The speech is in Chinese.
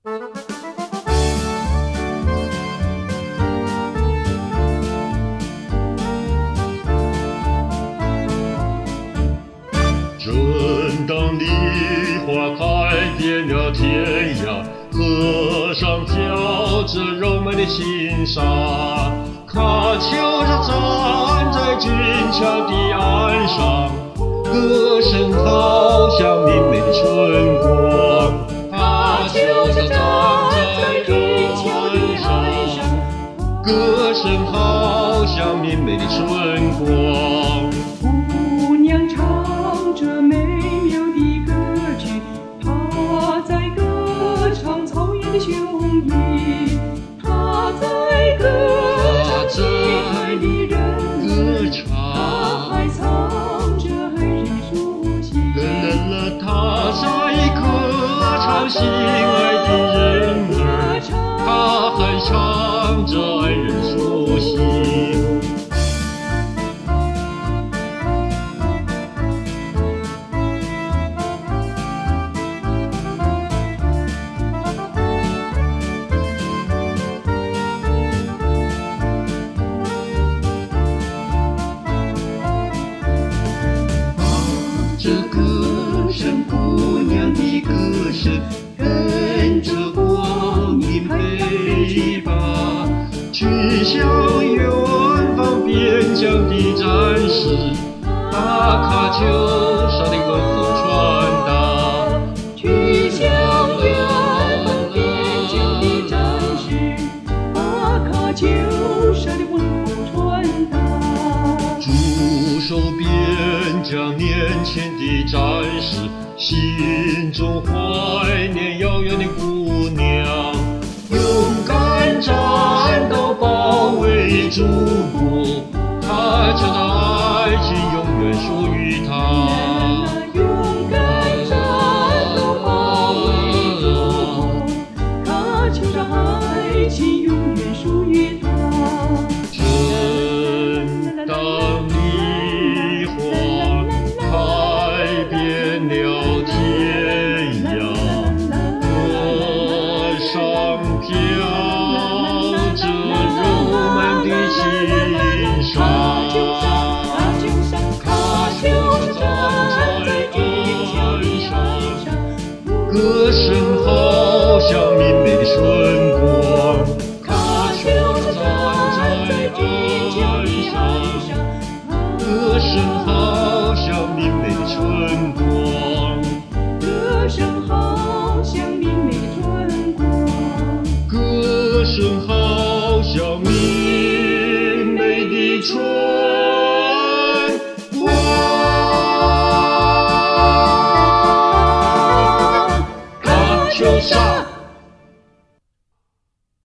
正当梨花开遍了天涯，河上飘着柔美的轻纱，喀秋莎站在俊俏的岸上，歌声好像明媚的春光。喀秋莎站在俊俏的岸上，歌声好像明媚的春光。 姑娘唱着美妙的歌曲，她在歌唱草原的雄鹰，她在歌唱亲爱的人，她还唱着爱人抒情。 她在歌唱心爱的人儿，她还唱着爱人抒情。这歌声，姑娘的歌声，跟着光阴陪伴，去向远方边疆的战士，把喀秋莎的问候传达。 去向远方边疆的战士，把喀秋莎的问候传达。 驻守边疆年前的战士，心中怀念遥远的姑娘，勇敢战斗保卫祖国，喀秋莎爱情永远属于她。 勇敢战斗保卫祖国，喀秋莎爱情永远属于她。 正当梨花开遍了天涯，河上飘着柔美的轻纱， 喀秋莎站在俊俏的岸上， 歌声好像明媚的春光。 喀秋莎站在俊俏的岸上， 歌声好像明媚的春光。 歌声好像明媚的春光。 歌声好像明媚的春光。 喀秋莎。